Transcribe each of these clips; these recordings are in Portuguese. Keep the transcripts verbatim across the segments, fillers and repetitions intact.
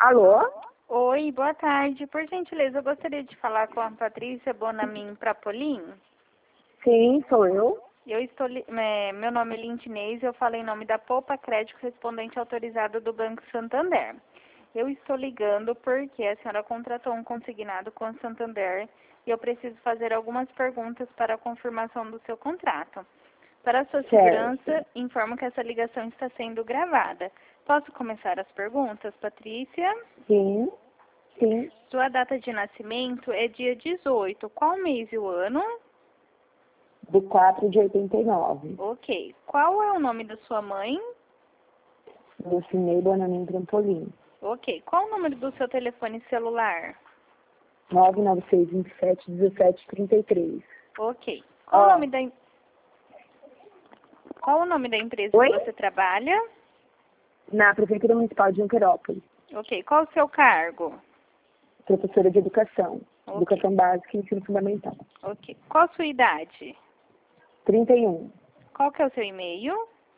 Alô? Oi, boa tarde. Por gentileza, eu gostaria de falar com a Patrícia Bonamin Prapolin. Sim, sou eu. Eu estou, li- é, meu nome é Lindinês e eu falo em nome da Poupa Crédito Respondente Autorizado do Banco Santander. Eu estou ligando porque a senhora contratou um consignado com o Santander e eu preciso fazer algumas perguntas para a confirmação do seu contrato. Para a sua segurança, informo que essa ligação está sendo gravada. Posso começar as perguntas, Patrícia? Sim, sim. Sua data de nascimento é dia dezoito. Qual mês e o ano? Do quatro de oitenta e nove. Ok. Qual é o nome da sua mãe? Lucinei Bonamin Trampolim. Ok. Qual o número do seu telefone celular? nove nove seis, vinte e sete, dezessete, trinta e três. Ok. Qual Ó. o nome da em- Qual o nome da empresa Oi? que você trabalha? Na Prefeitura Municipal de Junquerópolis. Ok. Qual o seu cargo? Professora de Educação. Ok. Educação Básica e Ensino Fundamental. Ok. Qual a sua idade? trinta e um. Qual que é o seu e-mail?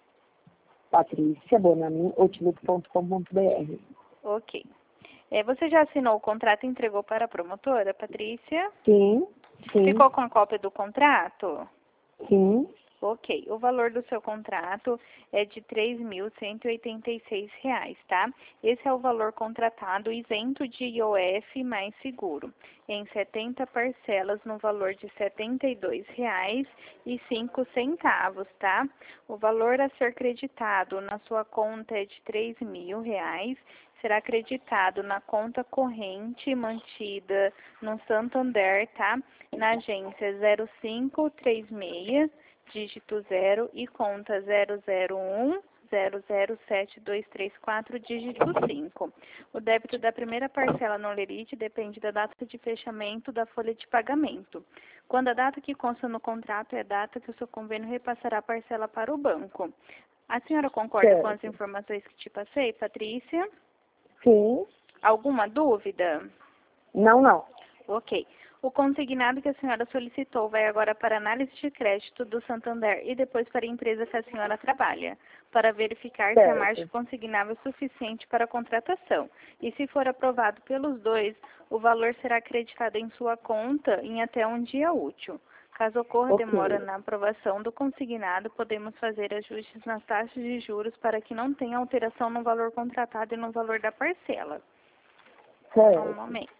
Patrícia Bonamin, outlook ponto com ponto br. Ok. É, você já assinou o contrato e entregou para a promotora, Patrícia? Sim, sim, Ficou com a cópia do contrato? sim. Ok. O valor do seu contrato é de três mil cento e oitenta e seis reais, tá? Esse é o valor contratado isento de I O F mais seguro, em setenta parcelas no valor de setenta e dois reais e cinco centavos, tá? O valor a ser creditado na sua conta é de três mil reais. Será acreditado na conta corrente mantida no Santander, tá? Na agência zero cinco três seis, dígito zero e conta zero zero um zero zero sete dois três quatro, dígito cinco. O débito da primeira parcela no Lerite depende da data de fechamento da folha de pagamento. Quando a data que consta no contrato é a data que o seu convênio repassará a parcela para o banco. A senhora concorda Certo. com as informações que te passei, Patrícia? Sim. Alguma dúvida? Não, não. Ok. O consignado que a senhora solicitou vai agora para análise de crédito do Santander e depois para a empresa que a senhora trabalha, para verificar se a Certo. margem consignável é suficiente para a contratação. E se for aprovado pelos dois, o valor será acreditado em sua conta em até um dia útil. Caso ocorra Ok. demora na aprovação do consignado, podemos fazer ajustes nas taxas de juros para que não tenha alteração no valor contratado e no valor da parcela. Só um Certo. momento.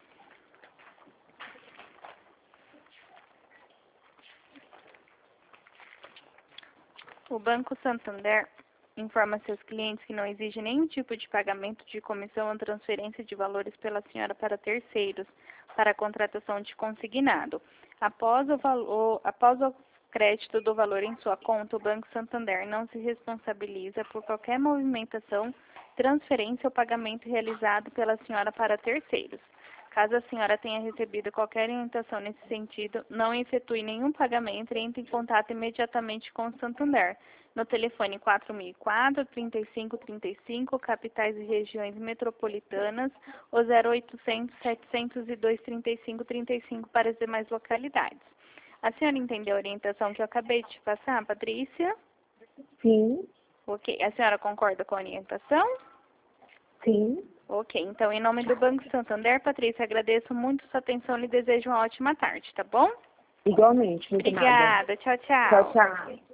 O Banco Santander informa seus clientes que não exige nenhum tipo de pagamento de comissão ou transferência de valores pela senhora para terceiros para a contratação de consignado. Após o, valor, após o crédito do valor em sua conta, o Banco Santander não se responsabiliza por qualquer movimentação, transferência ou pagamento realizado pela senhora para terceiros. Caso a senhora tenha recebido qualquer orientação nesse sentido, não efetue nenhum pagamento e entre em contato imediatamente com o Santander, no telefone quatro mil e quatro, trinta e cinco trinta e cinco, capitais e regiões metropolitanas, ou zero oitocentos, setecentos e dois, trinta e cinco trinta e cinco para as demais localidades. A senhora entendeu a orientação que eu acabei de te passar, Patrícia? Sim, Ok. A senhora concorda com a orientação? sim. Ok, então em nome do Banco Santander, Patrícia, agradeço muito sua atenção e lhe desejo uma ótima tarde, tá bom? Igualmente, muito nada. Obrigada, tchau, tchau. Tchau, tchau.